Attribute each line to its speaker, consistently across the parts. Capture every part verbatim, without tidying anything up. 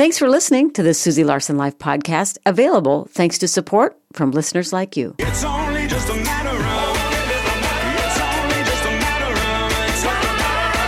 Speaker 1: Thanks for listening to the Susie Larson Life podcast, available thanks to support from listeners like you.
Speaker 2: It's only just a matter of, it's only just a matter of, it's only a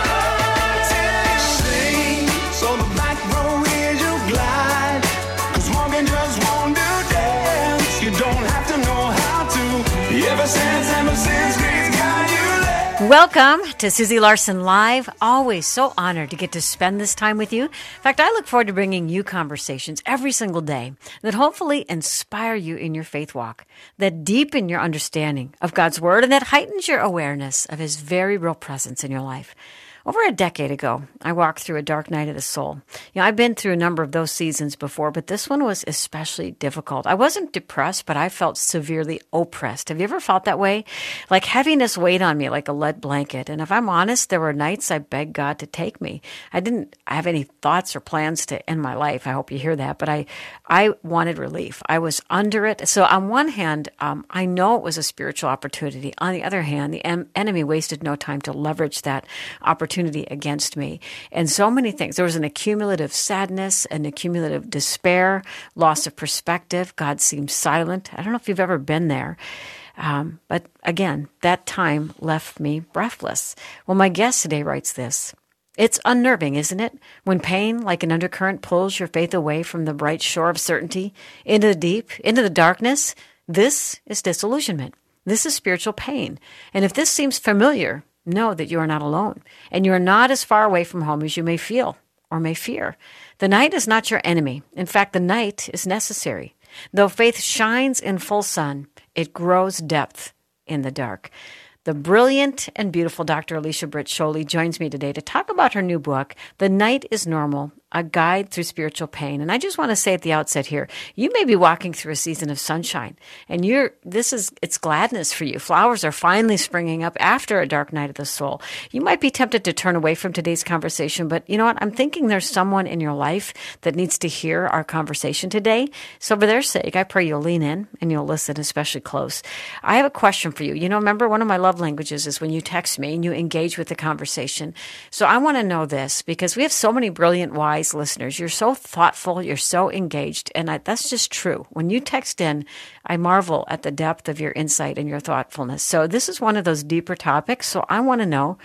Speaker 2: matter of, sing, so the back row is you glide, 'cause walking just won't do dance, you don't have to know how to, ever since, ever since, grace got you there.
Speaker 1: Welcome to Susie Larson Live. Always so honored to get to spend this time with you. In fact, I look forward to bringing you conversations every single day that hopefully inspire you in your faith walk, that deepen your understanding of God's Word, and that heightens your awareness of His very real presence in your life. Over a decade ago, I walked through a dark night of the soul. You know, I've been through a number of those seasons before, but this one was especially difficult. I wasn't depressed, but I felt severely oppressed. Have you ever felt that way? Like heaviness weighed on me like a lead blanket. And if I'm honest, there were nights I begged God to take me. I didn't have any thoughts or plans to end my life. I hope you hear that. But I, I wanted relief. I was under it. So on one hand, um, I know it was a spiritual opportunity. On the other hand, the em- enemy wasted no time to leverage that opportunity against me. And so many things. There was an accumulative sadness, an accumulative despair, loss of perspective. God seemed silent. I don't know if you've ever been there. Um, but again, that time left me breathless. Well, my guest today writes this. It's unnerving, isn't it? When pain, like an undercurrent, pulls your faith away from the bright shore of certainty into the deep, into the darkness. This is disillusionment. This is spiritual pain. And if this seems familiar, know that you are not alone, and you are not as far away from home as you may feel or may fear. The night is not your enemy. In fact, the night is necessary. Though faith shines in full sun, it grows depth in the dark. The brilliant and beautiful Doctor Alicia Britt Chole joins me today to talk about her new book, The Night is Normal, A Guide Through Spiritual Pain. And I just want to say at the outset here, you may be walking through a season of sunshine, and you're this is it's gladness for you. Flowers are finally springing up after a dark night of the soul. You might be tempted to turn away from today's conversation, but you know what? I'm thinking there's someone in your life that needs to hear our conversation today. So for their sake, I pray you'll lean in and you'll listen, especially close. I have a question for you. You know, remember, one of my love languages is when you text me and you engage with the conversation. So I want to know this because we have so many brilliant, wise listeners. You're so thoughtful. You're so engaged. And I, that's just true. When you text in, I marvel at the depth of your insight and your thoughtfulness. So this is one of those deeper topics. So I want to know,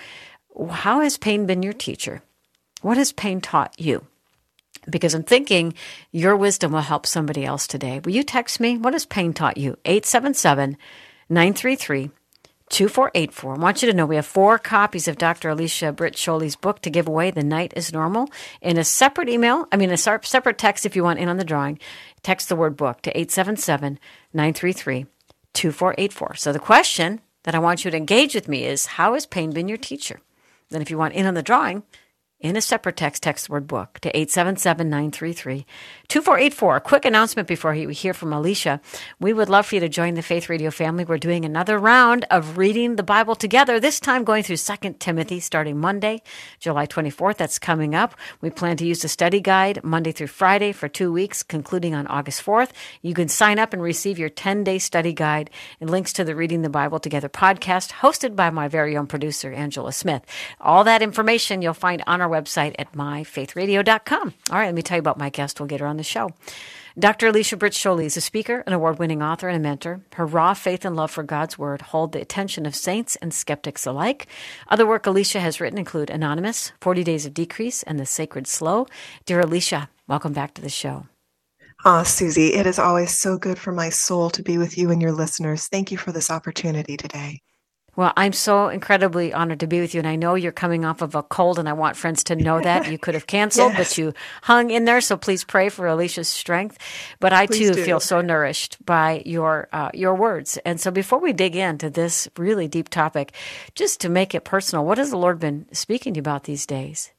Speaker 1: how has pain been your teacher? What has pain taught you? Because I'm thinking your wisdom will help somebody else today. Will you text me? What has pain taught you? eight seven seven, nine three three, two four eight four. I want you to know we have four copies of Doctor Alicia Britt Chole's book to give away, The Night is Normal, in a separate email, I mean a separate text if you want in on the drawing. Text the word book to eight seven seven, nine three three, two four eight four. So the question that I want you to engage with me is, how has pain been your teacher? Then if you want in on the drawing, in a separate text, text the word book to eight seven seven, nine three three, two four eight four. A quick announcement before we hear from Alicia. We would love for you to join the Faith Radio family. We're doing another round of reading the Bible together, this time going through Second Timothy starting Monday, July twenty-fourth. That's coming up. We plan to use the study guide Monday through Friday for two weeks, concluding on August fourth. You can sign up and receive your ten-day study guide and links to the Reading the Bible Together podcast, hosted by my very own producer, Angela Smith. All that information you'll find on our website at my faith radio dot com. All right, let me tell you about my guest. We'll get her on the show. Doctor Alicia Britt Chole is a speaker, an award-winning author, and a mentor. Her raw faith and love for God's Word hold the attention of saints and skeptics alike. Other work Alicia has written include Anonymous, forty Days of Decrease, and The Sacred Slow. Dear Alicia, welcome back to the show.
Speaker 3: Ah, Susie, it is always so good for my soul to be with you and your listeners. Thank you for this opportunity today.
Speaker 1: Well, I'm so incredibly honored to be with you, and I know you're coming off of a cold, and I want friends to know that. You could have canceled, yes. But you hung in there, so please pray for Alicia's strength. But I, please too, do. feel so nourished by your uh, your words. And so before we dig into this really deep topic, just to make it personal, what has the Lord been speaking to you about these days?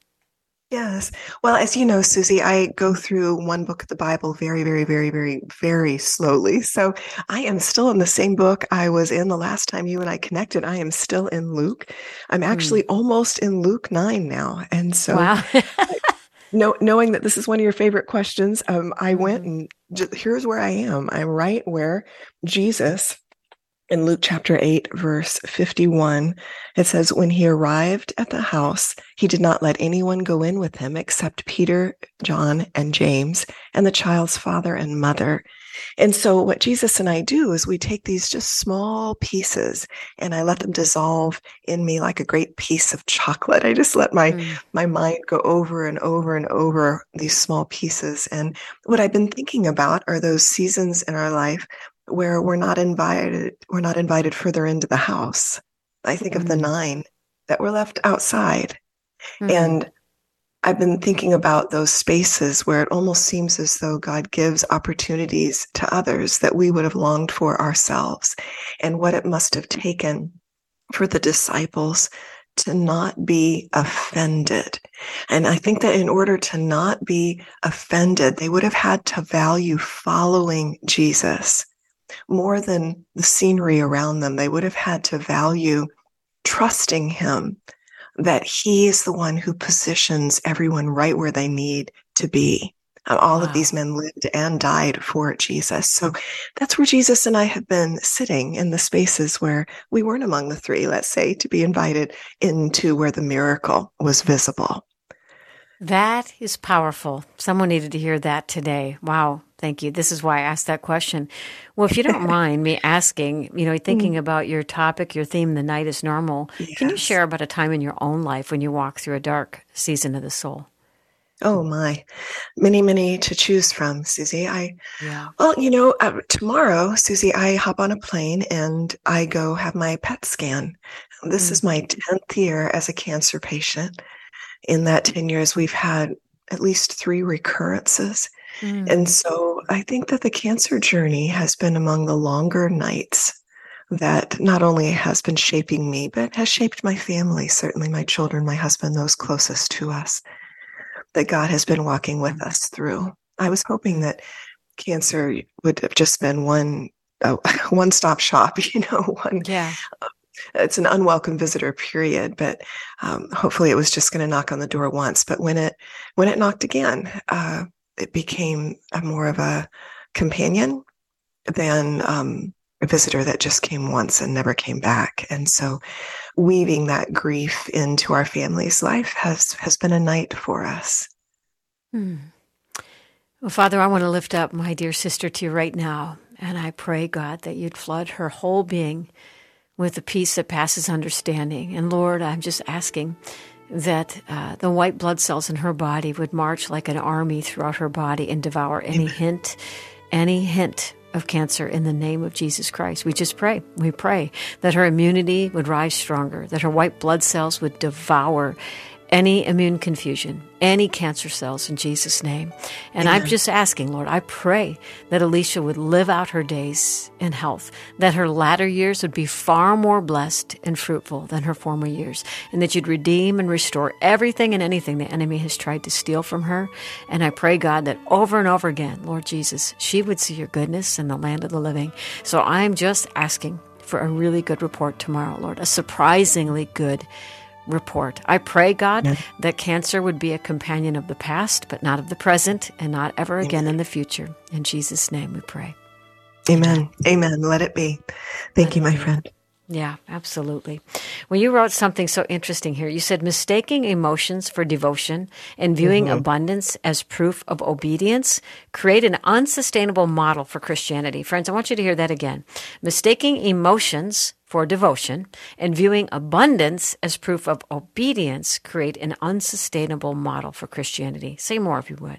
Speaker 3: Yes. Well, as you know, Susie, I go through one book of the Bible very, very, very, very, very slowly. So I am still in the same book I was in the last time you and I connected. I am still in Luke. I'm actually mm. almost in Luke nine now. And so
Speaker 1: wow.
Speaker 3: know, knowing that this is one of your favorite questions, um, I went and just, here's where I am. I'm right where Jesus In Luke chapter eight, verse fifty-one, it says, when he arrived at the house, he did not let anyone go in with him except Peter, John, and James, and the child's father and mother. And so what Jesus and I do is we take these just small pieces and I let them dissolve in me like a great piece of chocolate. I just let my, mm. my mind go over and over and over these small pieces. And what I've been thinking about are those seasons in our life where we're not invited, we're not invited further into the house. I think mm. of the nine that were left outside. Mm. And I've been thinking about those spaces where it almost seems as though God gives opportunities to others that we would have longed for ourselves, and what it must have taken for the disciples to not be offended. And I think that in order to not be offended, they would have had to value following Jesus more than the scenery around them. They would have had to value trusting him, that he is the one who positions everyone right where they need to be. And all wow. of these men lived and died for Jesus. So that's where Jesus and I have been sitting, in the spaces where we weren't among the three, let's say, to be invited into where the miracle was visible.
Speaker 1: That is powerful. Someone needed to hear that today. Wow. Thank you. This is why I asked that question. Well, if you don't mind me asking, you know, thinking about your topic, your theme, the night is normal, yes. Can you share about a time in your own life when you walk through a dark season of the soul?
Speaker 3: Oh, my. Many, many to choose from, Susie. I,
Speaker 1: yeah.
Speaker 3: Well, you know, uh, tomorrow, Susie, I hop on a plane and I go have my P E T scan. This mm-hmm. is my tenth year as a cancer patient. In that ten years, we've had at least three recurrences. Mm. And so I think that the cancer journey has been among the longer nights that not only has been shaping me, but has shaped my family, certainly my children, my husband, those closest to us, that God has been walking with us through. I was hoping that cancer would have just been one, uh, one-stop shop, you know, one.
Speaker 1: Yeah.
Speaker 3: Uh, It's an unwelcome visitor, period. But um, hopefully, it was just going to knock on the door once. But when it when it knocked again, uh, it became a more of a companion than um, a visitor that just came once and never came back. And so, weaving that grief into our family's life has has been a night for us.
Speaker 1: Hmm. Well, Father, I want to lift up my dear sister to you right now, and I pray, God, that you'd flood her whole being with the peace that passes understanding. And Lord, I'm just asking that uh, the white blood cells in her body would march like an army throughout her body and devour any Amen. hint, any hint of cancer in the name of Jesus Christ. We just pray. We pray that her immunity would rise stronger, that her white blood cells would devour any immune confusion, any cancer cells in Jesus' name. And Amen. I'm just asking, Lord, I pray that Alicia would live out her days in health, that her latter years would be far more blessed and fruitful than her former years, and that you'd redeem and restore everything and anything the enemy has tried to steal from her. And I pray, God, that over and over again, Lord Jesus, she would see your goodness in the land of the living. So I'm just asking for a really good report tomorrow, Lord, a surprisingly good report. I pray, God, Amen. that cancer would be a companion of the past, but not of the present, and not ever again Amen. in the future. In Jesus' name we pray.
Speaker 3: Amen. Amen. Let it be. Thank Let you, my be. friend.
Speaker 1: Yeah, absolutely. Well, you wrote something so interesting here. You said, mistaking emotions for devotion and viewing mm-hmm. abundance as proof of obedience create an unsustainable model for Christianity. Friends, I want you to hear that again. Mistaking emotions for devotion and viewing abundance as proof of obedience create an unsustainable model for Christianity. Say more if you would.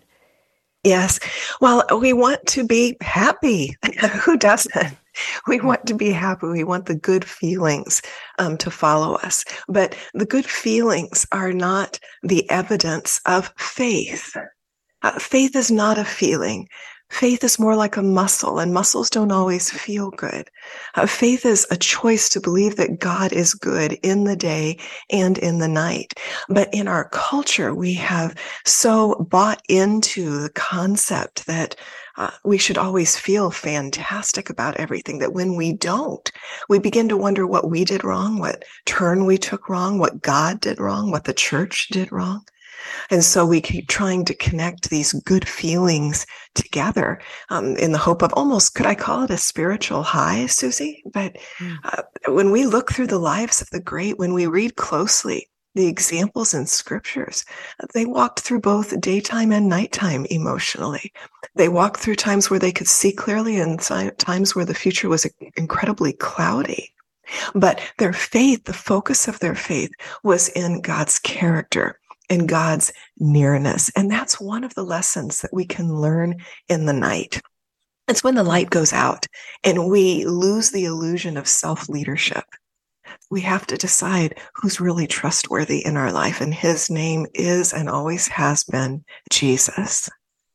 Speaker 3: Yes. Well, we want to be happy. Who doesn't? We want to be happy. We want the good feelings um, to follow us. But the good feelings are not the evidence of faith. Uh, faith is not a feeling. Faith is more like a muscle, and muscles don't always feel good. Uh, faith is a choice to believe that God is good in the day and in the night. But in our culture, we have so bought into the concept that uh, we should always feel fantastic about everything, that when we don't, we begin to wonder what we did wrong, what turn we took wrong, what God did wrong, what the church did wrong. And so we keep trying to connect these good feelings together um, in the hope of almost, could I call it a spiritual high, Susie? But uh, when we look through the lives of the great, when we read closely the examples in scriptures, they walked through both daytime and nighttime emotionally. They walked through times where they could see clearly and times where the future was incredibly cloudy. But their faith, the focus of their faith was in God's character and God's nearness. And that's one of the lessons that we can learn in the night. It's when the light goes out and we lose the illusion of self-leadership. We have to decide who's really trustworthy in our life. And his name is and always has been Jesus.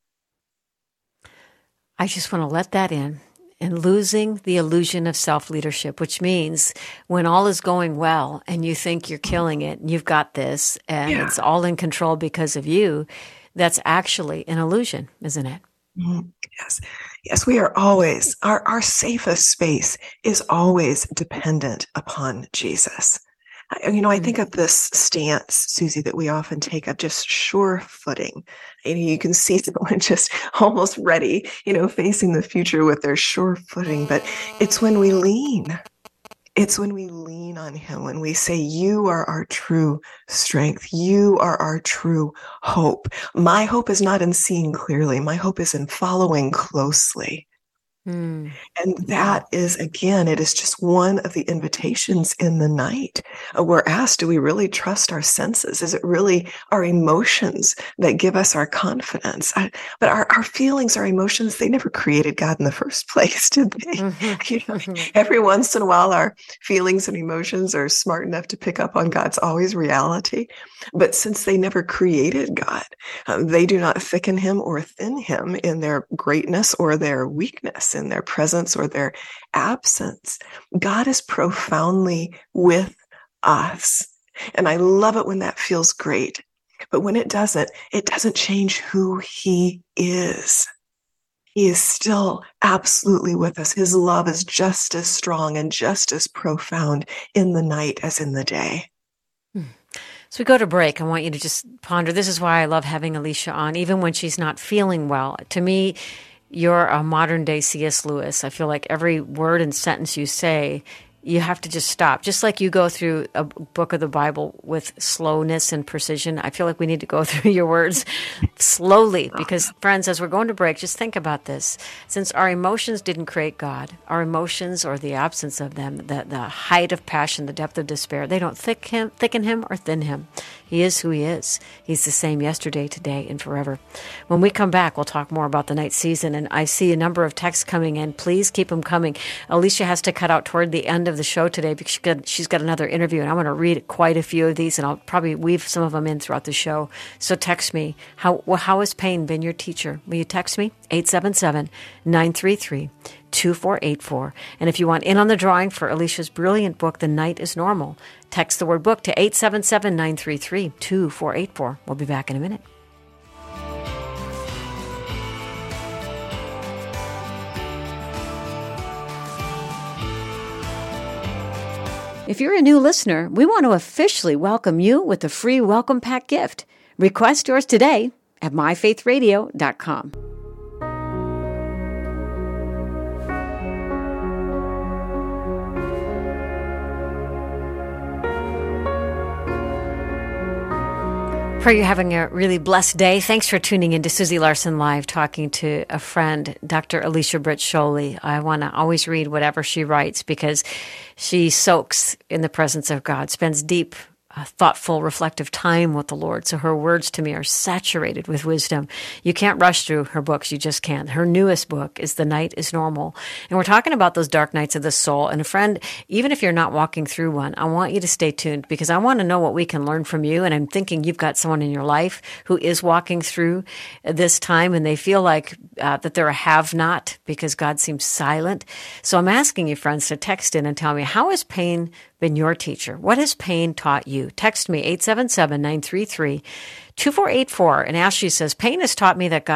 Speaker 1: I just want to let that in. And losing the illusion of self-leadership, which means when all is going well and you think you're killing it and you've got this and yeah. it's all in control because of you, that's actually an illusion, isn't it?
Speaker 3: Mm-hmm. Yes. Yes, we are always, our, our safest space is always dependent upon Jesus. You know, I think of this stance, Susie, that we often take of just sure footing. And you can see someone just almost ready, you know, facing the future with their sure footing. But it's when we lean. It's when we lean on him, when we say, you are our true strength. You are our true hope. My hope is not in seeing clearly. My hope is in following closely. Mm. And that is, again, it is just one of the invitations in the night. Uh, we're asked, do we really trust our senses? Is it really our emotions that give us our confidence? I, but our, our feelings, our emotions, they never created God in the first place, did they? Mm-hmm. You know, mm-hmm. Every once in a while, our feelings and emotions are smart enough to pick up on God's always reality. But since they never created God, um, they do not thicken him or thin him in their greatness or their weakness, in their presence or their absence. God is profoundly with us. And I love it when that feels great. But when it doesn't, it doesn't change who he is. He is still absolutely with us. His love is just as strong and just as profound in the night as in the day.
Speaker 1: So we go to break. I want you to just ponder. This is why I love having Alicia on, even when she's not feeling well. To me, you're a modern day C S Lewis. I feel like every word and sentence you say, you have to just stop. Just like you go through a book of the Bible with slowness and precision, I feel like we need to go through your words slowly. Because, friends, as we're going to break, just think about this. Since our emotions didn't create God, our emotions or the absence of them, the, the height of passion, the depth of despair, they don't thick him, thicken him or thin him. He is who he is. He's the same yesterday, today, and forever. When we come back, we'll talk more about the night season. And I see a number of texts coming in. Please keep them coming. Alicia has to cut out toward the end of the show today because she got, she's got another interview, and I'm going to read quite a few of these, and I'll probably weave some of them in throughout the show. So text me. How well, how has pain been your teacher? Will you text me? eight seven seven, nine three three, two four eight four. And if you want in on the drawing for Alicia's brilliant book, The Night is Normal, text the word book to eight seven seven, nine three three, two four eight four. We'll be back in a minute. If you're a new listener, we want to officially welcome you with a free welcome pack gift. Request yours today at my faith radio dot com. Pray you're having a really blessed day. Thanks for tuning in to Susie Larson Live, talking to a friend, Doctor Alicia Britt Chole. I want to always read whatever she writes because she soaks in the presence of God, spends deep, uh, thoughtful, reflective time with the Lord. So her words to me are saturated with wisdom. You can't rush through her books. You just can't. Her newest book is The Night is Normal. And we're talking about those dark nights of the soul. And a friend, even if you're not walking through one, I want you to stay tuned because I want to know what we can learn from you. And I'm thinking you've got someone in your life who is walking through this time and they feel like uh, that they're a have-not because God seems silent. So I'm asking you, friends, to text in and tell me, how has pain been your teacher? What has pain taught you? Text me, eight seven seven, nine three three, two four eight four. And Ashley says, pain has taught me that God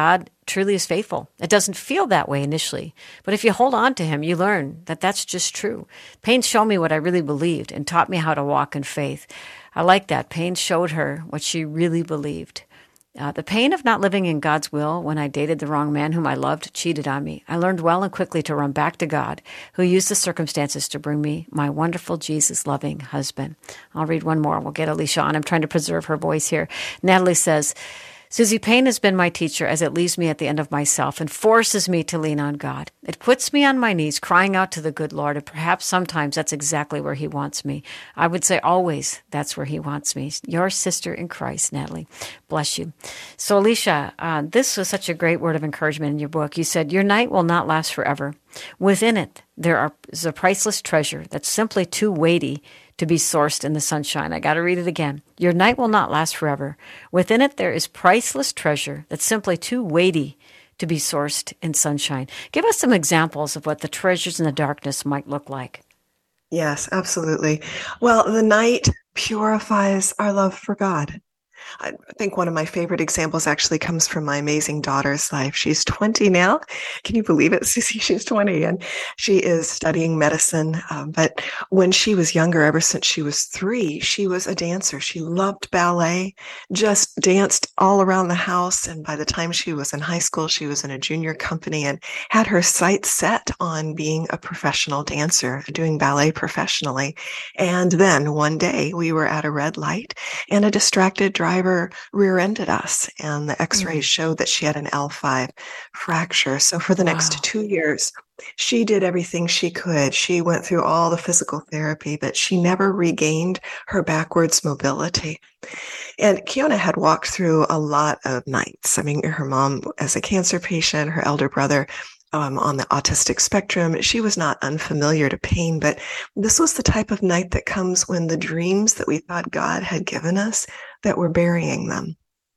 Speaker 1: truly is faithful. It doesn't feel that way initially, but if you hold on to him, you learn that that's just true. Pain showed me what I really believed and taught me how to walk in faith. I like that. Pain showed her what she really believed. Uh, the pain of not living in God's will when I dated the wrong man whom I loved cheated on me. I learned well and quickly to run back to God, who used the circumstances to bring me my wonderful Jesus-loving husband. I'll read one more. We'll get Alicia on. I'm trying to preserve her voice here. Natalie says, Susie, pain has been my teacher as it leaves me at the end of myself and forces me to lean on God. It puts me on my knees, crying out to the good Lord, and perhaps sometimes that's exactly where he wants me. I would say always that's where he wants me. Your sister in Christ, Natalie. Bless you. So, Alicia, uh, this was such a great word of encouragement in your book. You said, your night will not last forever. Within it, there are, is a priceless treasure that's simply too weighty to be sourced in the sunshine. I got to read it again. Your night will not last forever. Within it, there is priceless treasure that's simply too weighty to be sourced in sunshine. Give us some examples of what the treasures in the darkness might look like.
Speaker 3: Yes, absolutely. Well, the night purifies our love for God. I think one of my favorite examples actually comes from my amazing daughter's life. She's twenty now. Can you believe it, Susie? She's twenty, and she is studying medicine. Um, but when she was younger, ever since she was three, she was a dancer. She loved ballet, just danced all around the house. And by the time she was in high school, she was in a junior company and had her sights set on being a professional dancer, doing ballet professionally. And then one day we were at a red light and a distracted driver rear-ended us, and the x-rays showed that she had an L five fracture. So for the next
Speaker 1: Wow.
Speaker 3: two years, she did everything she could. She went through all the physical therapy, but she never regained her backwards mobility. And Kiona had walked through a lot of nights. I mean, her mom as a cancer patient, her elder brother Um, on the autistic spectrum. She was not unfamiliar to pain, but this was the type of night that comes when the dreams that we thought God had given us, that we're burying them.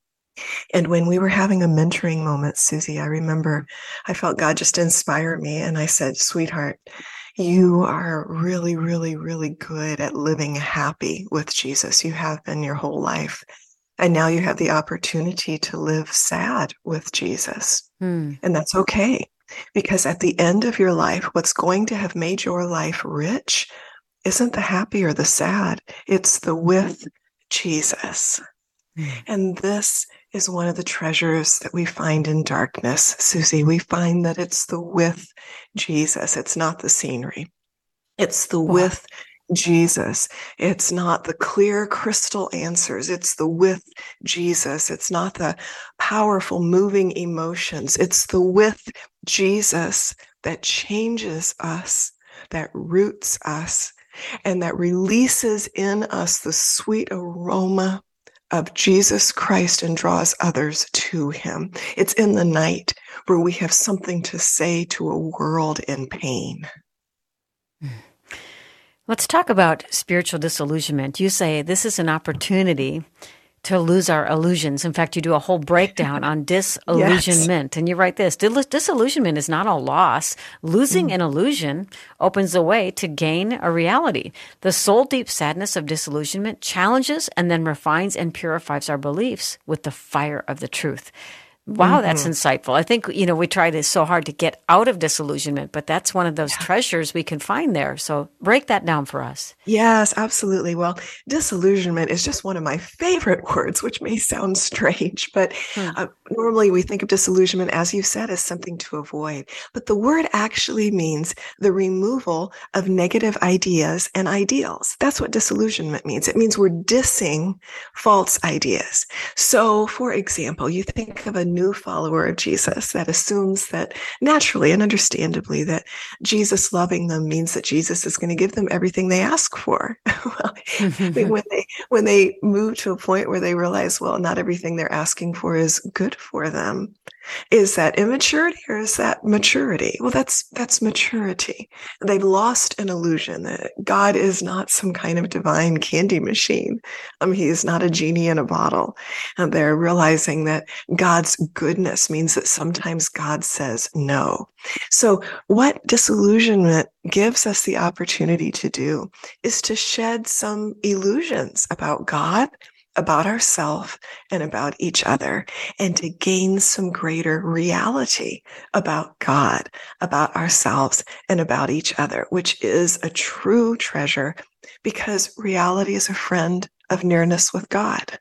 Speaker 3: And when we were having a mentoring moment, Susie, I remember I felt God just inspire me. And I said, sweetheart, you are really, really, really good at living happy with Jesus. You have been your whole life. And now you have the opportunity to live sad with Jesus.
Speaker 1: Hmm.
Speaker 3: And that's okay. Because at the end of your life, what's going to have made your life rich isn't the happy or the sad. It's the with Jesus.
Speaker 1: Mm.
Speaker 3: And this is one of the treasures that we find in darkness, Susie. We find that it's the with Jesus. It's not the scenery. It's the
Speaker 1: Wow.
Speaker 3: with Jesus. It's not the clear crystal answers. It's the with Jesus. It's not the powerful moving emotions. It's the with Jesus that changes us, that roots us, and that releases in us the sweet aroma of Jesus Christ and draws others to him. It's in the night where we have something to say to a world in pain.
Speaker 1: Let's talk about spiritual disillusionment. You say this is an opportunity to lose our illusions. In fact, you do a whole breakdown on disillusionment. Yes. And you write this, disillusionment is not a loss. Losing mm. an illusion opens the way to gain a reality. The soul-deep sadness of disillusionment challenges and then refines and purifies our beliefs with the fire of the truth. Wow, that's mm-hmm. insightful. I think, you know, we try to so hard to get out of disillusionment, but that's one of those yeah. treasures we can find there. So break that down for us.
Speaker 3: Yes, absolutely. Well, disillusionment is just one of my favorite words, which may sound strange, but hmm. uh, normally we think of disillusionment, as you said, as something to avoid. But the word actually means the removal of negative ideas and ideals. That's what disillusionment means. It means we're dissing false ideas. So, for example, you think of a new follower of Jesus that assumes that naturally and understandably that Jesus loving them means that Jesus is going to give them everything they ask for. Well, I mean, when they when they move to a point where they realize, well, not everything they're asking for is good for them, is that immaturity or is that maturity? Well, that's that's maturity. They've lost an illusion that God is not some kind of divine candy machine. Um, he is not a genie in a bottle. And they're realizing that God's goodness means that sometimes God says no. So what disillusionment gives us the opportunity to do is to shed some illusions about God, about ourselves and about each other, and to gain some greater reality about God, about ourselves, and about each other, which is a true treasure, because reality is a friend of nearness with God.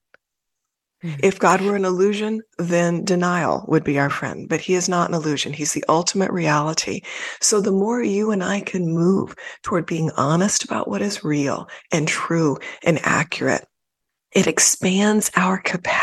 Speaker 3: If God were an illusion, then denial would be our friend, but he is not an illusion. He's the ultimate reality. So the more you and I can move toward being honest about what is real and true and accurate, it expands our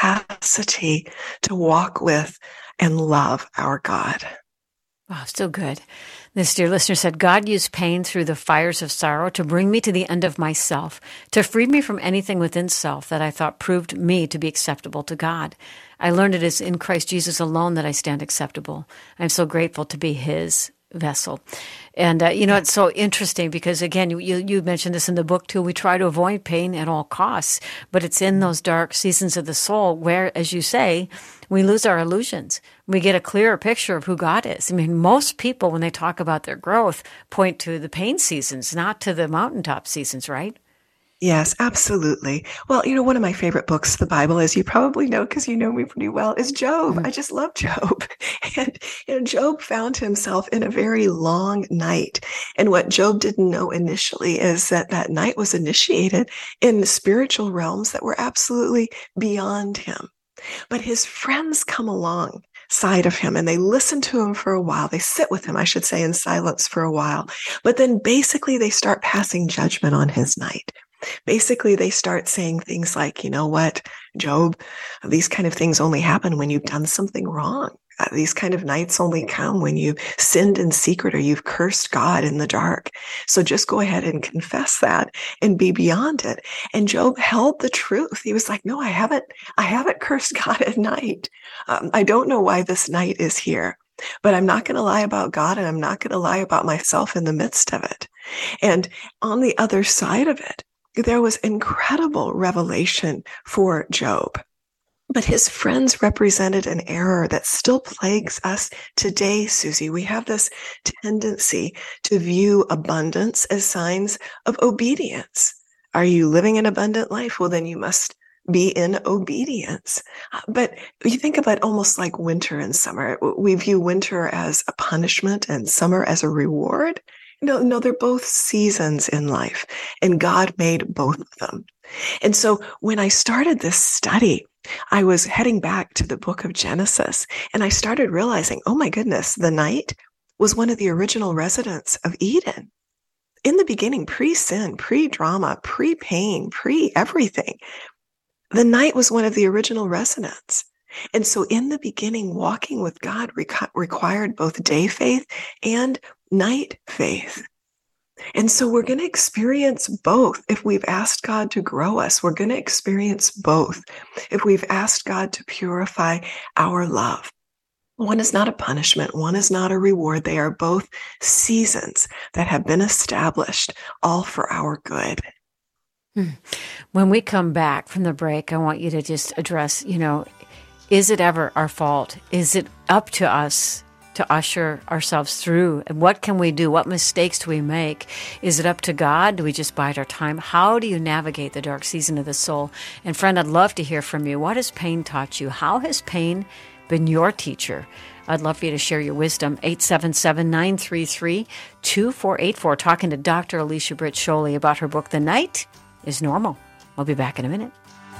Speaker 3: capacity to walk with and love our God.
Speaker 1: Wow, so good. This dear listener said, God used pain through the fires of sorrow to bring me to the end of myself, to free me from anything within self that I thought proved me to be acceptable to God. I learned it is in Christ Jesus alone that I stand acceptable. I'm so grateful to be his vessel. And, uh, you know, it's so interesting because, again, you, you mentioned this in the book, too. We try to avoid pain at all costs, but it's in those dark seasons of the soul where, as you say, we lose our illusions. We get a clearer picture of who God is. I mean, most people, when they talk about their growth, point to the pain seasons, not to the mountaintop seasons, right?
Speaker 3: Yes, absolutely. Well, you know, one of my favorite books, the Bible, as you probably know, because you know me pretty well, is Job. Mm-hmm. I just love Job. And, you know, Job found himself in a very long night. And what Job didn't know initially is that that night was initiated in the spiritual realms that were absolutely beyond him. But his friends come along side of him and they listen to him for a while. They sit with him, I should say, in silence for a while. But then basically they start passing judgment on his night. Basically, they start saying things like, you know what, Job, these kind of things only happen when you've done something wrong. Uh, these kind of nights only come when you've sinned in secret or you've cursed God in the dark. So just go ahead and confess that and be beyond it. And Job held the truth. He was like, no, I haven't, I haven't cursed God at night. Um, I don't know why this night is here, but I'm not going to lie about God and I'm not going to lie about myself in the midst of it. And on the other side of it, there was incredible revelation for Job. But his friends represented an error that still plagues us today, Susie. We have this tendency to view abundance as signs of obedience. Are you living an abundant life? Well, then you must be in obedience. But you think about almost like winter and summer. We view winter as a punishment and summer as a reward. No, no, they're both seasons in life, and God made both of them. And so when I started this study, I was heading back to the book of Genesis, and I started realizing, oh my goodness, the night was one of the original residents of Eden. In the beginning, pre-sin, pre-drama, pre-pain, pre-everything, the night was one of the original residents. And so in the beginning, walking with God requ- required both day faith and night faith. And so we're going to experience both. If we've asked God to grow us, we're going to experience both. If we've asked God to purify our love, one is not a punishment. One is not a reward. They are both seasons that have been established, all for our good.
Speaker 1: When we come back from the break, I want you to just address, you know, is it ever our fault? Is it up to us to usher ourselves through? And what can we do? What mistakes do we make? Is it up to God? Do we just bide our time? How do you navigate the dark season of the soul? And friend, I'd love to hear from you. What has pain taught you? How has pain been your teacher? I'd love for you to share your wisdom. eight seven seven, nine three three, two four eight four. Talking to Doctor Alicia Britt Chole about her book, The Night is Normal. We'll be back in a minute.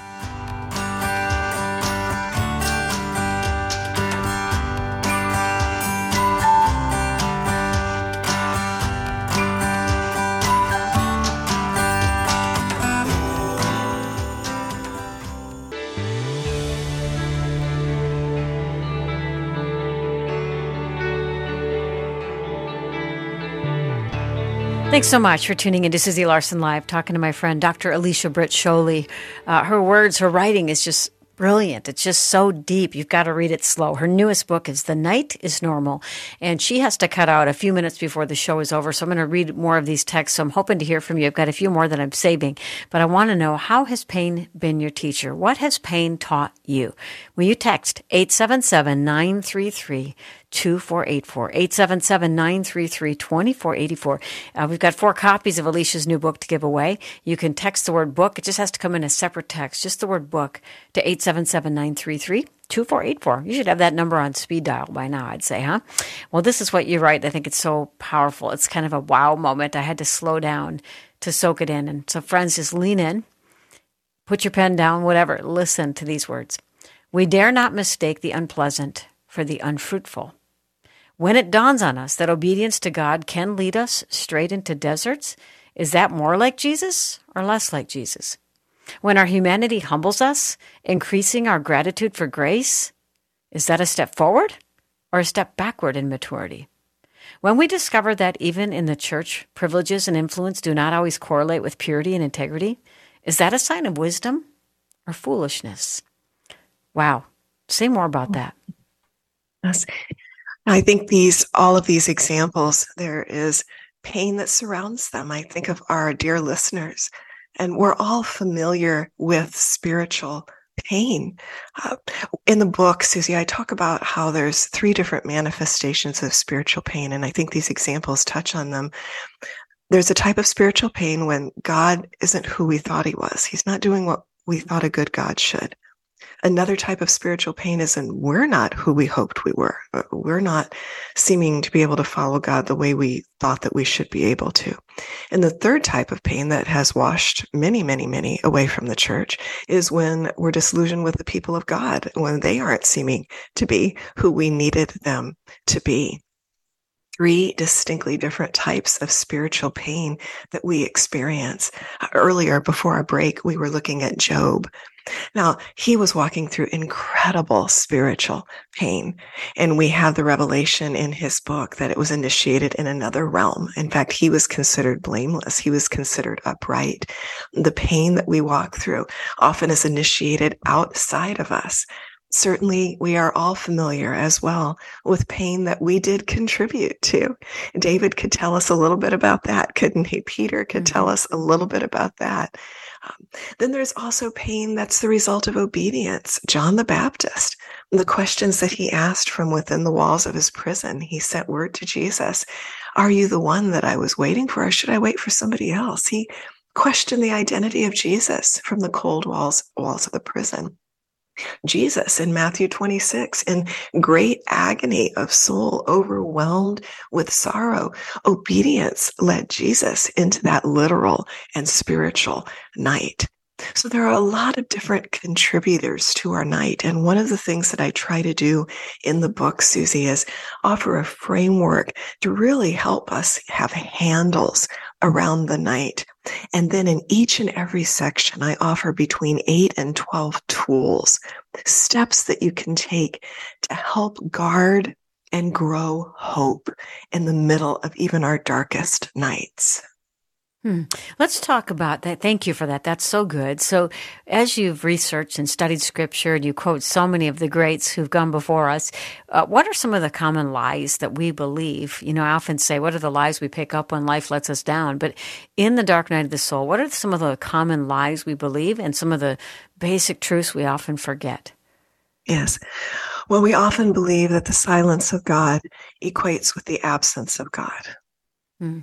Speaker 1: Thanks so much for tuning in to Susie Larson Live, talking to my friend, Doctor Alicia Britt Chole. Uh, her words, her writing is just brilliant. It's just so deep. You've got to read it slow. Her newest book is The Night is Normal, and she has to cut out a few minutes before the show is over, so I'm going to read more of these texts. So I'm hoping to hear from you. I've got a few more that I'm saving, but I want to know, how has pain been your teacher? What has pain taught you? Will you text eight seven seven, nine three three, two four eight four, eight seven seven, nine three three, two four eight four. Uh, we've got four copies of Alicia's new book to give away. You can text the word book. It just has to come in a separate text, just the word book, to eight seven seven, nine three three, two four eight four. You should have that number on speed dial by now, I'd say, huh? Well, this is what you write. I think it's so powerful. It's kind of a wow moment. I had to slow down to soak it in. And so, friends, just lean in, put your pen down, whatever. Listen to these words. We dare not mistake the unpleasant for the unfruitful. When it dawns on us that obedience to God can lead us straight into deserts, is that more like Jesus or less like Jesus? When our humanity humbles us, increasing our gratitude for grace, is that a step forward or a step backward in maturity? When we discover that even in the church, privileges and influence do not always correlate with purity and integrity, is that a sign of wisdom or foolishness? Wow. Say more about that.
Speaker 3: Yes. I think these, all of these examples, there is pain that surrounds them. I think of our dear listeners, and we're all familiar with spiritual pain. Uh, in the book, Susie, I talk about how there's three different manifestations of spiritual pain, and I think these examples touch on them. There's a type of spiritual pain when God isn't who we thought he was. He's not doing what we thought a good God should. Another type of spiritual pain is when we're not who we hoped we were. We're not seeming to be able to follow God the way we thought that we should be able to. And the third type of pain that has washed many, many, many away from the church is when we're disillusioned with the people of God, when they aren't seeming to be who we needed them to be. Three distinctly different types of spiritual pain that we experience. Earlier, before our break, we were looking at Job. Now, he was walking through incredible spiritual pain, and we have the revelation in his book that it was initiated in another realm. In fact, he was considered blameless. He was considered upright. The pain that we walk through often is initiated outside of us. Certainly, we are all familiar as well with pain that we did contribute to. David could tell us a little bit about that, couldn't he? Peter could tell us a little bit about that. Um, then there's also pain that's the result of obedience. John the Baptist, the questions that he asked from within the walls of his prison, he sent word to Jesus, are you the one that I was waiting for, or should I wait for somebody else? He questioned the identity of Jesus from the cold walls, walls of the prison. Jesus in Matthew twenty-six, in great agony of soul, overwhelmed with sorrow, obedience led Jesus into that literal and spiritual night. So there are a lot of different contributors to our night. And one of the things that I try to do in the book, Susie, is offer a framework to really help us have handles around the night. And then in each and every section, I offer between eight and twelve tools, steps that you can take to help guard and grow hope in the middle of even our darkest nights.
Speaker 1: Hmm. Let's talk about that. Thank you for that. That's so good. So as you've researched and studied scripture and you quote so many of the greats who've gone before us, uh, what are some of the common lies that we believe? You know, I often say, what are the lies we pick up when life lets us down? But in the dark night of the soul, what are some of the common lies we believe and some of the basic truths we often forget?
Speaker 3: Yes. Well, we often believe that the silence of God equates with the absence of God. Hmm.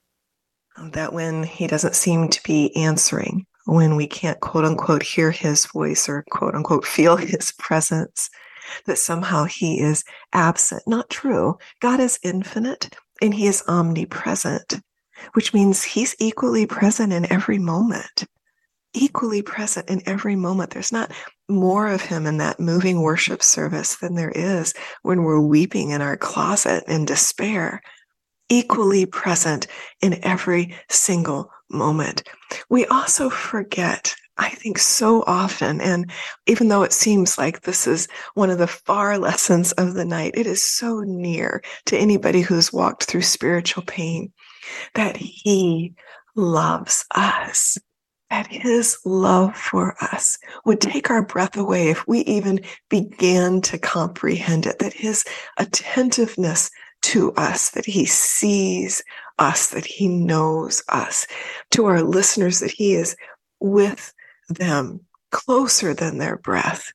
Speaker 3: That when he doesn't seem to be answering, when we can't quote unquote hear his voice or quote unquote feel his presence, that somehow he is absent. Not true. God is infinite and he is omnipresent, which means he's equally present in every moment. Equally present in every moment. There's not more of him in that moving worship service than there is when we're weeping in our closet in despair. Equally present in every single moment. We also forget, I think so often, and even though it seems like this is one of the far lessons of the night, it is so near to anybody who's walked through spiritual pain, that he loves us. That his love for us would take our breath away if we even began to comprehend it, that his attentiveness to us, that he sees us, that he knows us, to our listeners, that he is with them, closer than their breath.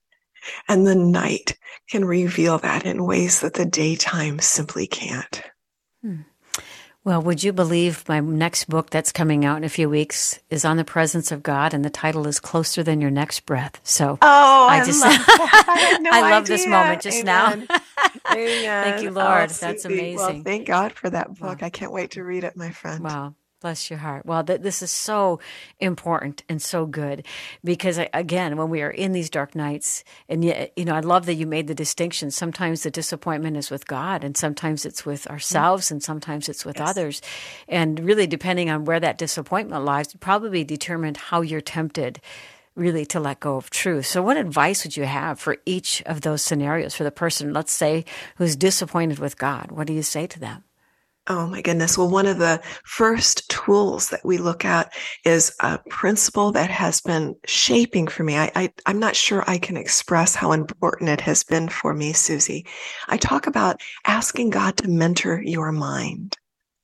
Speaker 3: And the night can reveal that in ways that the daytime simply can't.
Speaker 1: Hmm. Well, would you believe my next book that's coming out in a few weeks is on the presence of God, and the title is Closer Than Your Next Breath. So
Speaker 3: oh, I,
Speaker 1: I just
Speaker 3: love that. I, had no
Speaker 1: I love
Speaker 3: idea.
Speaker 1: this moment just
Speaker 3: Amen.
Speaker 1: now.
Speaker 3: Amen.
Speaker 1: Thank you, Lord.
Speaker 3: Oh,
Speaker 1: That's
Speaker 3: Susie.
Speaker 1: amazing.
Speaker 3: Well, thank God for that book.
Speaker 1: Wow.
Speaker 3: I can't wait to read it, my friend.
Speaker 1: Wow. Bless your heart. Well, th- this is so important and so good because, again, when we are in these dark nights, and you, you know, I love that you made the distinction. Sometimes the disappointment is with God, and sometimes it's with ourselves, and sometimes it's with
Speaker 3: Yes.
Speaker 1: others. And really, depending on where that disappointment lies, probably determined how you're tempted really to let go of truth. So what advice would you have for each of those scenarios for the person, let's say, who's disappointed with God? What do you say to them?
Speaker 3: Oh my goodness. Well, one of the first tools that we look at is a principle that has been shaping for me. I, I, I'm not sure I can express how important it has been for me, Susie. I talk about asking God to mentor your mind.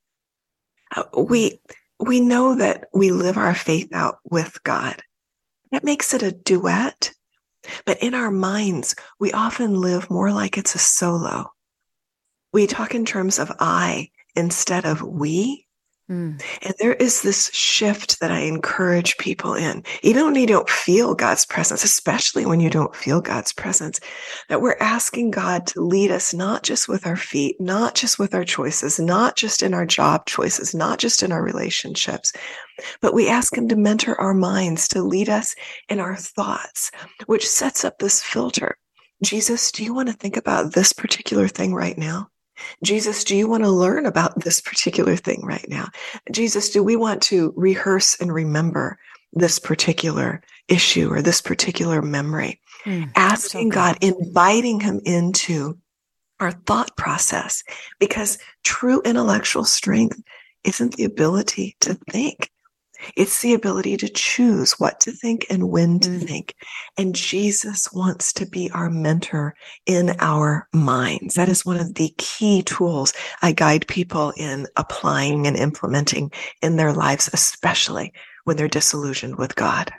Speaker 3: Uh, we, we know that we live our faith out with God. That makes it a duet. But in our minds, we often live more like it's a solo. We talk in terms of I instead of we. Mm. And there is this shift that I encourage people in, even when you don't feel God's presence, especially when you don't feel God's presence, that we're asking God to lead us, not just with our feet, not just with our choices, not just in our job choices, not just in our relationships, but we ask him to mentor our minds, to lead us in our thoughts, which sets up this filter. Jesus, do you want to think about this particular thing right now? Jesus, do you want to learn about this particular thing right now? Jesus, do we want to rehearse and remember this particular issue or this particular memory? Mm, Asking so God, inviting him into our thought process, because true intellectual strength isn't the ability to think. It's the ability to choose what to think and when to mm. think. And Jesus wants to be our mentor in our minds. That is one of the key tools I guide people in applying and implementing in their lives, especially when they're disillusioned with God.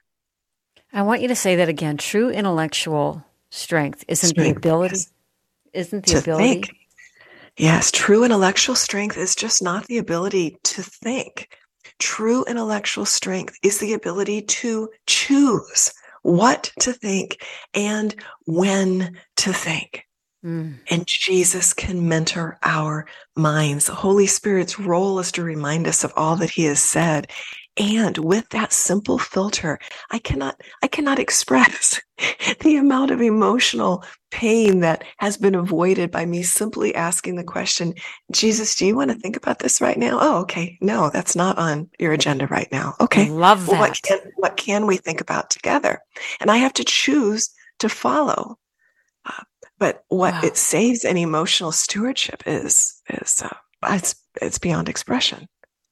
Speaker 1: I want you to say that again. True intellectual strength isn't strength, the ability, yes. isn't the
Speaker 3: to
Speaker 1: ability.
Speaker 3: Think. Yes, true intellectual strength is just not the ability to think. True intellectual strength is the ability to choose what to think and when to think. Mm. And Jesus can mentor our minds. The Holy Spirit's role is to remind us of all that he has said. And with that simple filter, I cannot, I cannot express the amount of emotional pain that has been avoided by me simply asking the question, Jesus, do you want to think about this right now? Oh, okay. No, that's not on your agenda right now. Okay.
Speaker 1: I love that.
Speaker 3: Well, what can, what can we think about together? And I have to choose to follow. Uh, but what wow. it saves in emotional stewardship is, is, uh, it's, it's beyond expression.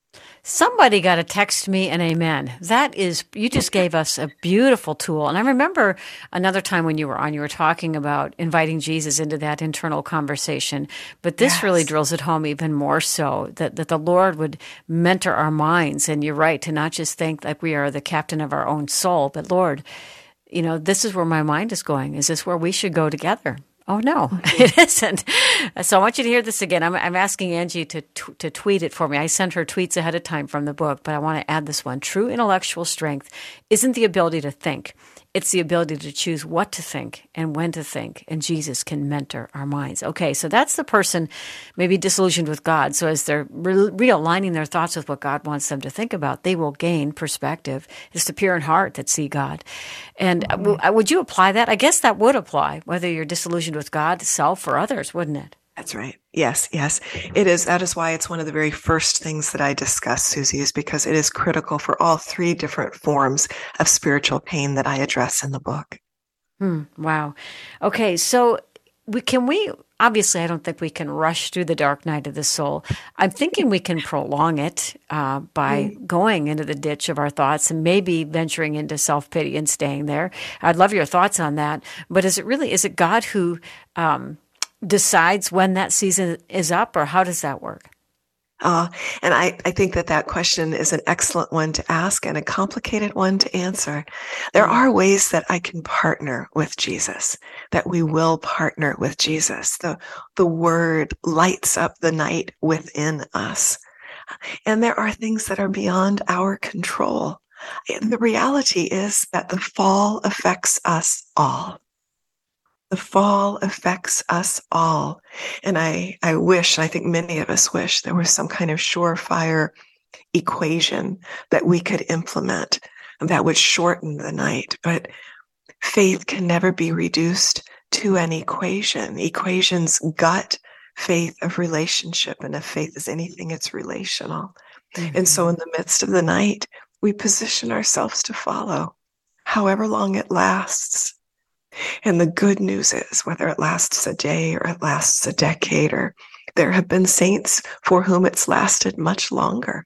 Speaker 1: Somebody got to text me an amen. That is, you just gave us a beautiful tool. And I remember another time when you were on, you were talking about inviting Jesus into that internal conversation. But this yes. really drills it home even more so, that, that the Lord would mentor our minds. And you're right, to not just think like we are the captain of our own soul, but Lord, you know, this is where my mind is going. Is this where we should go together? Oh, no, mm-hmm. it isn't. So I want you to hear this again. I'm, I'm asking Angie to t- to tweet it for me. I sent her tweets ahead of time from the book, but I want to add this one. True intellectual strength isn't the ability to think. It's the ability to choose what to think and when to think, and Jesus can mentor our minds. Okay, so that's the person maybe disillusioned with God. So as they're re- realigning their thoughts with what God wants them to think about, they will gain perspective. It's the pure in heart that see God. And mm-hmm. w- would you apply that? I guess that would apply, whether you're disillusioned with God, self, or others, wouldn't it?
Speaker 3: That's right. Yes, yes, it is. That is why it's one of the very first things that I discuss, Susie, is because it is critical for all three different forms of spiritual pain that I address in the book.
Speaker 1: Hmm, wow. Okay, so we can we, obviously I don't think we can rush through the dark night of the soul. I'm thinking we can prolong it uh, by mm. going into the ditch of our thoughts and maybe venturing into self-pity and staying there. I'd love your thoughts on that. But is it really, is it God who um, decides when that season is up, or how does that work?
Speaker 3: Uh, and I, I think that that question is an excellent one to ask and a complicated one to answer. There
Speaker 1: Mm.
Speaker 3: are ways that I can partner with Jesus, that we will partner with Jesus. The, the word lights up the night within us. And there are things that are beyond our control. And the reality is that the fall affects us all. The fall affects us all. And I, I wish, I think many of us wish there was some kind of surefire equation that we could implement that would shorten the night. But faith can never be reduced to an equation. Equations gut faith of relationship. And if faith is anything, it's relational. Mm-hmm. And so in the midst of the night, we position ourselves to follow, however long it lasts. And the good news is, whether it lasts a day or it lasts a decade, or there have been saints for whom it's lasted much longer,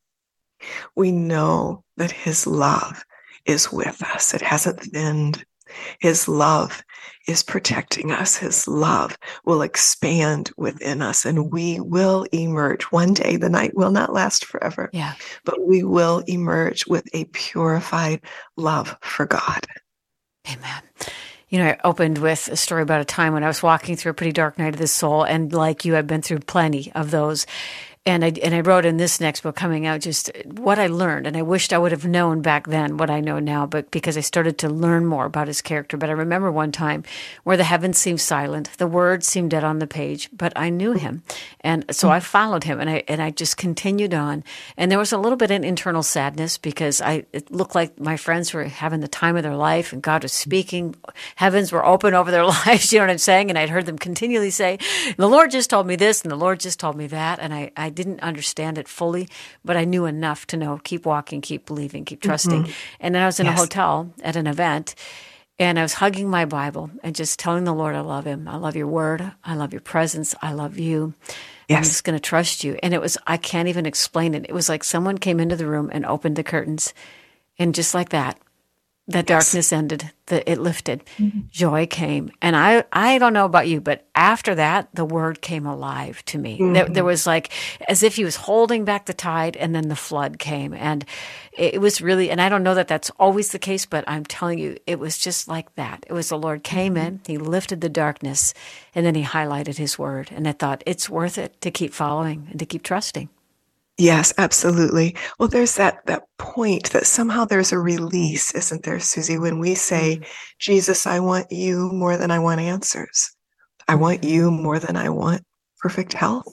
Speaker 3: we know that his love is with us. It hasn't thinned. His love is protecting us. His love will expand within us, and we will emerge. One day, the night will not last forever,
Speaker 1: Yeah.
Speaker 3: but we will emerge with a purified love for God.
Speaker 1: Amen. You know, I opened with a story about a time when I was walking through a pretty dark night of the soul, and like you, I've been through plenty of those. And I and I wrote in this next book coming out just what I learned, and I wished I would have known back then what I know now, but because I started to learn more about his character. But I remember one time where the heavens seemed silent, the words seemed dead on the page, but I knew him, and so I followed him, and I and I just continued on. And there was a little bit of internal sadness because I it looked like my friends were having the time of their life, and God was speaking. Heavens were open over their lives. You know what I'm saying? And I'd heard them continually say, "The Lord just told me this, and the Lord just told me that," and I I didn't understand it fully, but I knew enough to know, keep walking, keep believing, keep trusting. Mm-hmm. And then I was in yes. a hotel at an event, and I was hugging my Bible and just telling the Lord, I love him. I love your word. I love your presence. I love you. Yes. I'm just going to trust you. And it was, I can't even explain it. It was like someone came into the room and opened the curtains, and just like that, that yes. darkness ended, the, it lifted, mm-hmm. joy came. And I, I don't know about you, but after that, the word came alive to me. Mm-hmm. There, there was like, as if he was holding back the tide, and then the flood came. And it was really, and I don't know that that's always the case, but I'm telling you, it was just like that. It was the Lord came mm-hmm. in, he lifted the darkness, and then he highlighted his word. And I thought, it's worth it to keep following and to keep trusting.
Speaker 3: Yes, absolutely. Well, there's that that point that somehow there's a release, isn't there, Susie, when we say, mm-hmm. Jesus, I want you more than I want answers. I want you more than I want perfect health.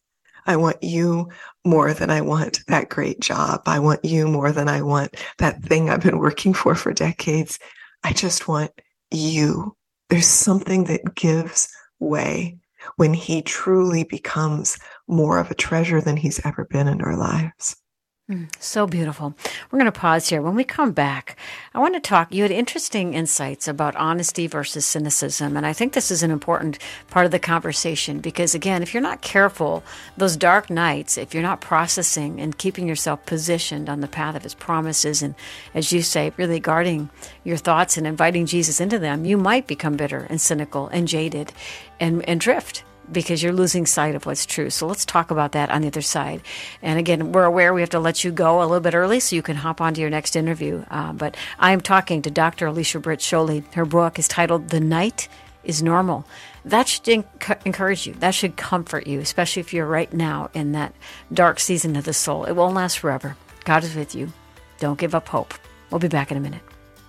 Speaker 3: I want you more than I want that great job. I want you more than I want that thing I've been working for for decades. I just want you. There's something that gives way when he truly becomes more of a treasure than he's ever been in our lives.
Speaker 1: Mm, so beautiful. We're going to pause here. When we come back, I want to talk, you had interesting insights about honesty versus cynicism. And I think this is an important part of the conversation because, again, if you're not careful, those dark nights, if you're not processing and keeping yourself positioned on the path of his promises, and as you say, really guarding your thoughts and inviting Jesus into them, you might become bitter and cynical and jaded and, and drift, because you're losing sight of what's true. So let's talk about that on the other side. And again, we're aware we have to let you go a little bit early so you can hop onto your next interview. Uh, but I'm talking to Doctor Alicia Britt Chole. Her book is titled The Night is Normal. That should enc- encourage you. That should comfort you, especially if you're right now in that dark season of the soul. It won't last forever. God is with you. Don't give up hope. We'll be back in a minute.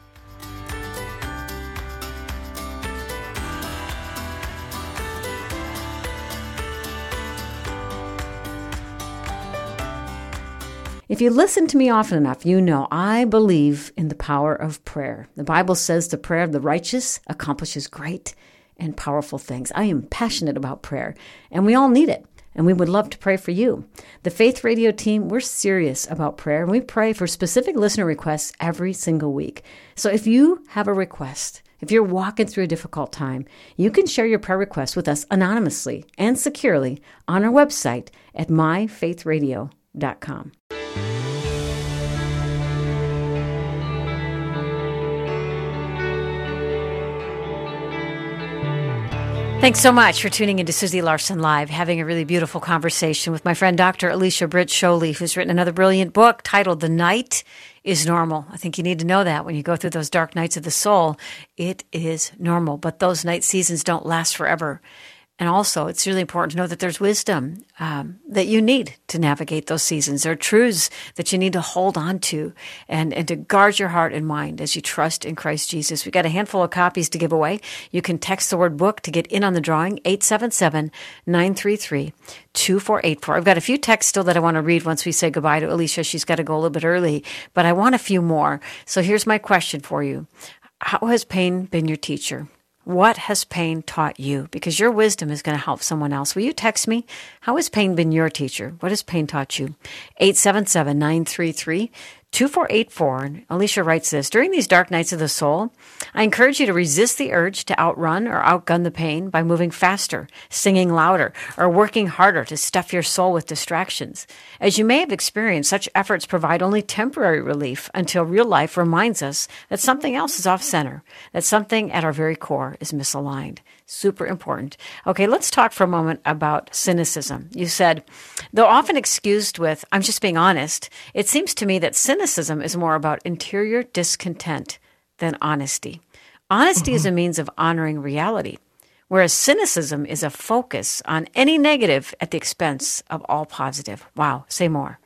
Speaker 1: If you listen to me often enough, you know I believe in the power of prayer. The Bible says the prayer of the righteous accomplishes great and powerful things. I am passionate about prayer, and we all need it, and we would love to pray for you. The Faith Radio team, we're serious about prayer, and we pray for specific listener requests every single week. So if you have a request, if you're walking through a difficult time, you can share your prayer request with us anonymously and securely on our website at my faith radio dot com. Thanks so much for tuning into Susie Larson Live, having a really beautiful conversation with my friend Doctor Alicia Britt Chole, who's written another brilliant book titled The Night is Normal. I think you need to know that when you go through those dark nights of the soul, it is normal. But those night seasons don't last forever. And also, it's really important to know that there's wisdom um, that you need to navigate those seasons. There are truths that you need to hold on to and, and to guard your heart and mind as you trust in Christ Jesus. We've got a handful of copies to give away. You can text the word book to get in on the drawing, eight seven seven, nine three three, two four eight four. I've got a few texts still that I want to read once we say goodbye to Alicia. She's got to go a little bit early, but I want a few more. So here's my question for you. How has pain been your teacher? What has pain taught you? Because your wisdom is going to help someone else. Will you text me? How has pain been your teacher? What has pain taught you? eight seven seven, nine three three, two four eight four. And Alicia writes this: during these dark nights of the soul, I encourage you to resist the urge to outrun or outgun the pain by moving faster, singing louder, or working harder to stuff your soul with distractions. As you may have experienced, such efforts provide only temporary relief until real life reminds us that something else is off center, that something at our very core is misaligned. Super important. Okay, let's talk for a moment about cynicism. You said, though often excused with, I'm just being honest, it seems to me that cynicism is more about interior discontent than honesty. Honesty mm-hmm. is a means of honoring reality, whereas cynicism is a focus on any negative at the expense of all positive. Wow, say more.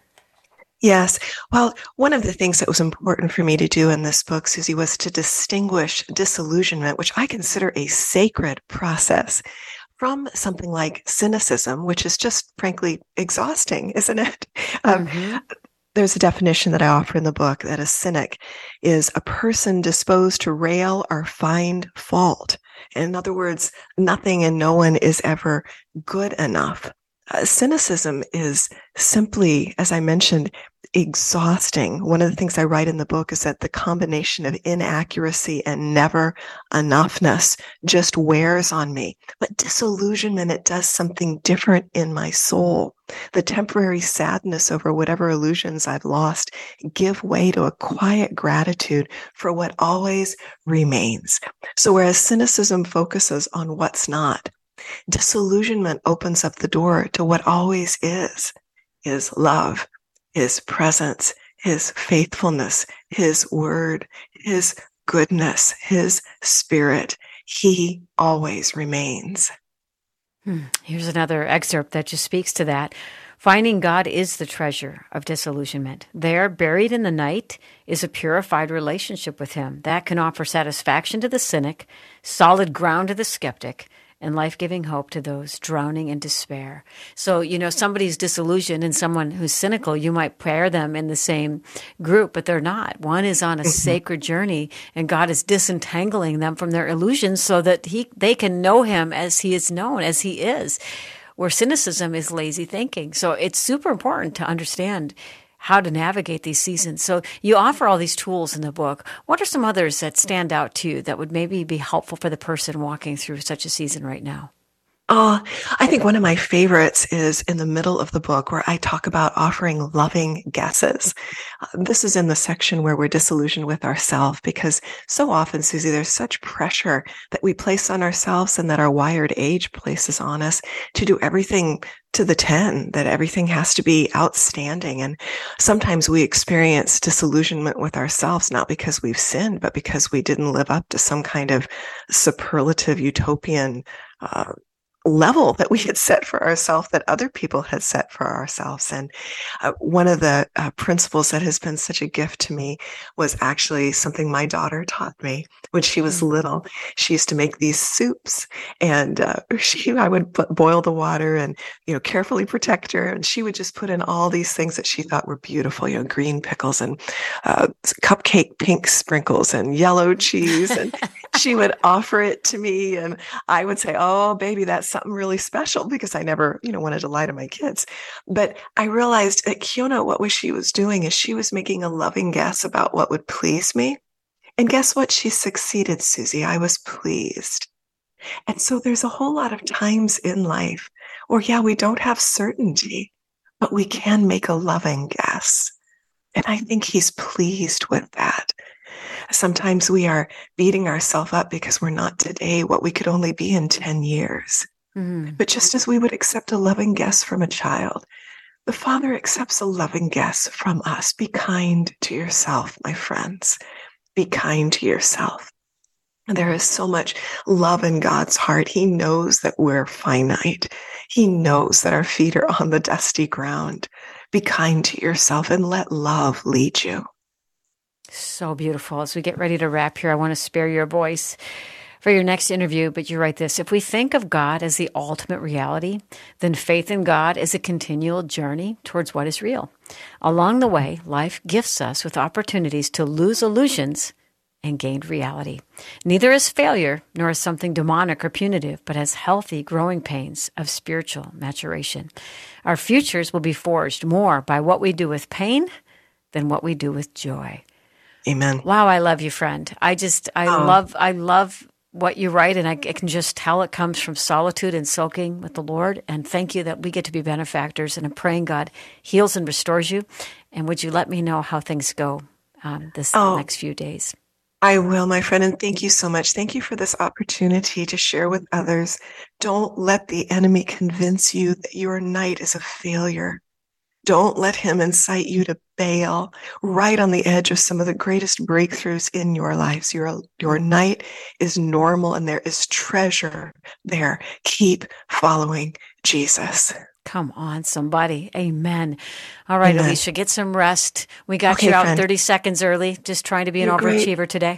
Speaker 3: Yes. Well, one of the things that was important for me to do in this book, Susie, was to distinguish disillusionment, which I consider a sacred process, from something like cynicism, which is just frankly exhausting, isn't it? Mm-hmm. Um, there's a definition that I offer in the book that a cynic is a person disposed to rail or find fault. In other words, nothing and no one is ever good enough. Uh, cynicism is simply, as I mentioned, exhausting. One of the things I write in the book is that the combination of inaccuracy and never enoughness just wears on me. But disillusionment, it does something different in my soul. The temporary sadness over whatever illusions I've lost give way to a quiet gratitude for what always remains. So whereas cynicism focuses on what's not, disillusionment opens up the door to what always is, is love, his presence, his faithfulness, his word, his goodness, his spirit. He always remains.
Speaker 1: Hmm. Here's another excerpt that just speaks to that. Finding God is the treasure of disillusionment. There, buried in the night, is a purified relationship with him that can offer satisfaction to the cynic, solid ground to the skeptic, and life-giving hope to those drowning in despair. So, you know, somebody's disillusioned and someone who's cynical, you might pair them in the same group, but they're not. One is on a sacred journey, and God is disentangling them from their illusions so that he they can know him as he is known, as he is, where cynicism is lazy thinking. So it's super important to understand how to navigate these seasons. So you offer all these tools in the book. What are some others that stand out to you that would maybe be helpful for the person walking through such a season right now?
Speaker 3: Oh, I think one of my favorites is in the middle of the book where I talk about offering loving guesses. Uh, this is in the section where we're disillusioned with ourselves, because so often, Susie, there's such pressure that we place on ourselves and that our wired age places on us to do everything to the ten, that everything has to be outstanding. And sometimes we experience disillusionment with ourselves, not because we've sinned, but because we didn't live up to some kind of superlative utopian uh, level that we had set for ourselves, that other people had set for ourselves. And uh, one of the uh, principles that has been such a gift to me was actually something my daughter taught me when she was little. She used to make these soups, and uh, she, I would put, boil the water and, you know, carefully protect her. And she would just put in all these things that she thought were beautiful, you know, green pickles and uh, cupcake pink sprinkles and yellow cheese. And she would offer it to me, and I would say, oh, baby, that's something really special, because I never, you know, wanted to lie to my kids. But I realized that Kiona, what was she was doing is she was making a loving guess about what would please me. And guess what? She succeeded, Susie. I was pleased. And so there's a whole lot of times in life where, yeah, we don't have certainty, but we can make a loving guess. And I think he's pleased with that. Sometimes we are beating ourselves up because we're not today what we could only be in ten years.
Speaker 1: Mm-hmm.
Speaker 3: But just as we would accept a loving guest from a child, the Father accepts a loving guest from us. Be kind to yourself, my friends. Be kind to yourself. There is so much love in God's heart. He knows that we're finite. He knows that our feet are on the dusty ground. Be kind to yourself and let love lead you.
Speaker 1: So beautiful. As we get ready to wrap here, I want to spare your voice for your next interview, but you write this: if we think of God as the ultimate reality, then faith in God is a continual journey towards what is real. Along the way, life gifts us with opportunities to lose illusions and gain reality. Neither is failure nor is something demonic or punitive, but as healthy growing pains of spiritual maturation. Our futures will be forged more by what we do with pain than what we do with joy.
Speaker 3: Amen.
Speaker 1: Wow, I love you, friend. I just, I
Speaker 3: Oh.
Speaker 1: love, I love what you write, and I, I can just tell it comes from solitude and soaking with the Lord. And thank you that we get to be benefactors, and I'm praying God heals and restores you. And would you let me know how things go um, this
Speaker 3: Oh.
Speaker 1: next few days?
Speaker 3: I will, my friend, and thank you so much. Thank you for this opportunity to share with others. Don't let the enemy convince you that your night is a failure. Don't let him incite you to bail right on the edge of some of the greatest breakthroughs in your lives. Your, your night is normal and there is treasure there. Keep following Jesus.
Speaker 1: Come on, somebody. Amen. All right,
Speaker 3: Amen.
Speaker 1: Alicia, get some rest. We got
Speaker 3: Okay,
Speaker 1: you out
Speaker 3: friend.
Speaker 1: thirty seconds early, just trying to be an
Speaker 3: You're great.
Speaker 1: overachiever today.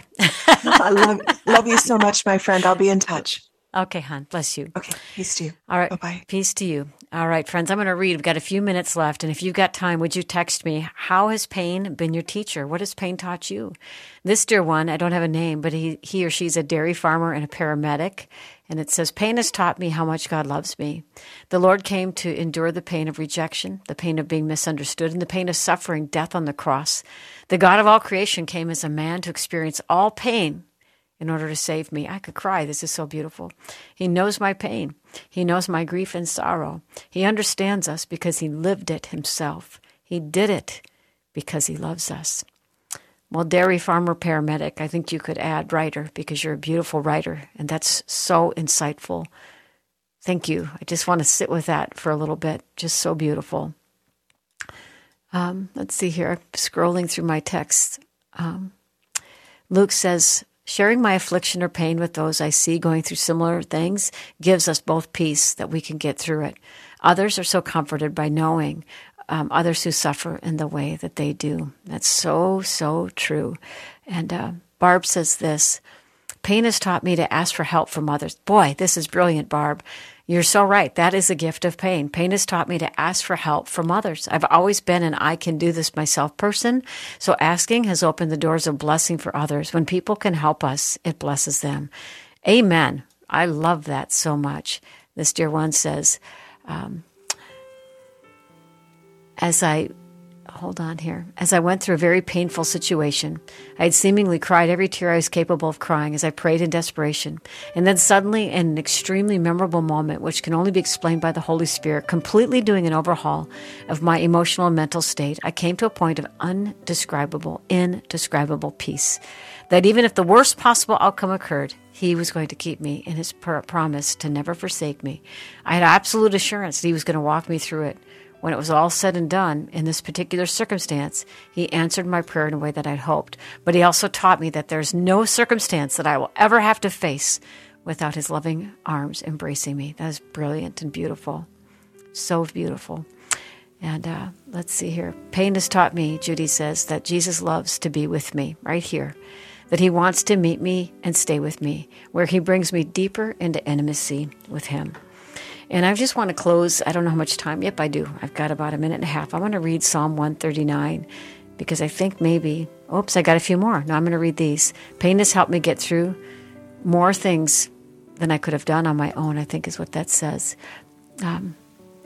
Speaker 3: I love, love you so much, my friend. I'll be in touch.
Speaker 1: Okay, hon. Bless you.
Speaker 3: Okay. Peace to you.
Speaker 1: All right.
Speaker 3: Bye-bye.
Speaker 1: Peace to you. All right, friends, I'm going to read. We've got a few minutes left. And if you've got time, would you text me, how has pain been your teacher? What has pain taught you? This dear one, I don't have a name, but he, he or she's a dairy farmer and a paramedic. And it says, pain has taught me how much God loves me. The Lord came to endure the pain of rejection, the pain of being misunderstood, and the pain of suffering death on the cross. The God of all creation came as a man to experience all pain in order to save me. I could cry. This is so beautiful. He knows my pain. He knows my grief and sorrow. He understands us because he lived it himself. He did it because he loves us. Well, dairy farmer paramedic, I think you could add writer because you're a beautiful writer, and that's so insightful. Thank you. I just want to sit with that for a little bit. Just so beautiful. Um, let's see here. I'm scrolling through my text. Um, Luke says, sharing my affliction or pain with those I see going through similar things gives us both peace that we can get through it. Others are so comforted by knowing um, others who suffer in the way that they do. That's so, so true. And uh, Barb says this, pain has taught me to ask for help from others. Boy, this is brilliant, Barb. You're so right. That is a gift of pain. Pain has taught me to ask for help from others. I've always been an I can do this myself person, so asking has opened the doors of blessing for others. When people can help us, it blesses them. Amen. I love that so much. This dear one says, um, as I... Hold on here. As I went through a very painful situation, I had seemingly cried every tear I was capable of crying as I prayed in desperation. And then suddenly, in an extremely memorable moment, which can only be explained by the Holy Spirit, completely doing an overhaul of my emotional and mental state, I came to a point of undescribable, indescribable peace. That even if the worst possible outcome occurred, he was going to keep me in his pr- promise to never forsake me. I had absolute assurance that he was going to walk me through it. When it was all said and done, in this particular circumstance, he answered my prayer in a way that I'd hoped. But he also taught me that there's no circumstance that I will ever have to face without his loving arms embracing me. That is brilliant and beautiful. So beautiful. And uh, let's see here. Pain has taught me, Judy says, that Jesus loves to be with me right here. That he wants to meet me and stay with me, where he brings me deeper into intimacy with him. And I just want to close. I don't know how much time. Yep, I do. I've got about a minute and a half. I want to read Psalm one thirty-nine because I think maybe, oops, I got a few more. No, I'm going to read these. Pain has helped me get through more things than I could have done on my own, I think is what that says. Um,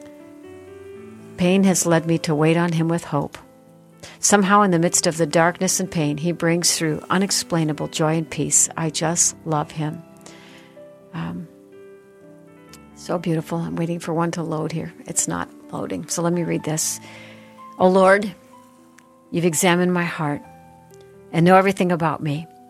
Speaker 1: pain has led me to wait on him with hope. Somehow in the midst of the darkness and pain, he brings through unexplainable joy and peace. I just love him. Um, So beautiful. I'm waiting for one to load here. It's not loading. So let me read this. Oh Lord, you've examined my heart and know everything about me.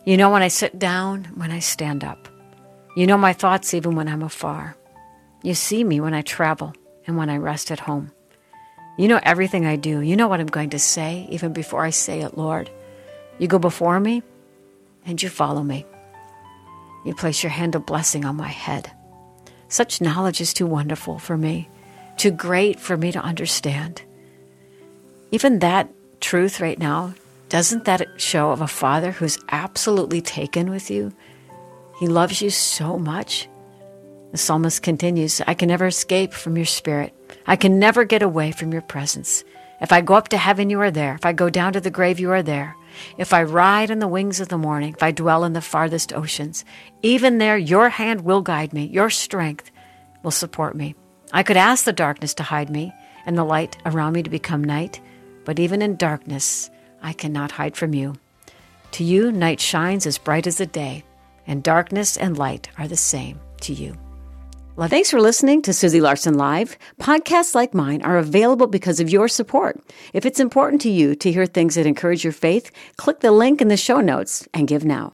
Speaker 1: You know when I sit down, when I stand up. You know my thoughts even when I'm afar. You see me when I travel and when I rest at home. You know everything I do. You know what I'm going to say even before I say it, Lord. You go before me and you follow me. You place your hand of blessing on my head. Such knowledge is too wonderful for me, too great for me to understand. Even that truth right now, doesn't that show of a father who's absolutely taken with you? He loves you so much. The psalmist continues, I can never escape from your spirit. I can never get away from your presence. If I go up to heaven, you are there. If I go down to the grave, you are there. If I ride on the wings of the morning, if I dwell in the farthest oceans, even there your hand will guide me. Your strength will support me. I could ask the darkness to hide me and the light around me to become night, but even in darkness, I cannot hide from you. To you, night shines as bright as the day, and darkness and light are the same to you. Well, thanks for listening to Susie Larson Live. Podcasts like mine are available because of your support. If it's important to you to hear things that encourage your faith, click the link in the show notes and give now.